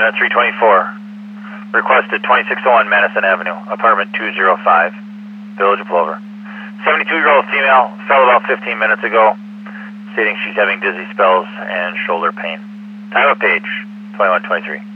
324. Requested 2601 Madison Avenue, apartment 205, Village of Plover. 72-year-old female fell about 15 minutes ago, stating she's having dizzy spells and shoulder pain. Time of page, 2123.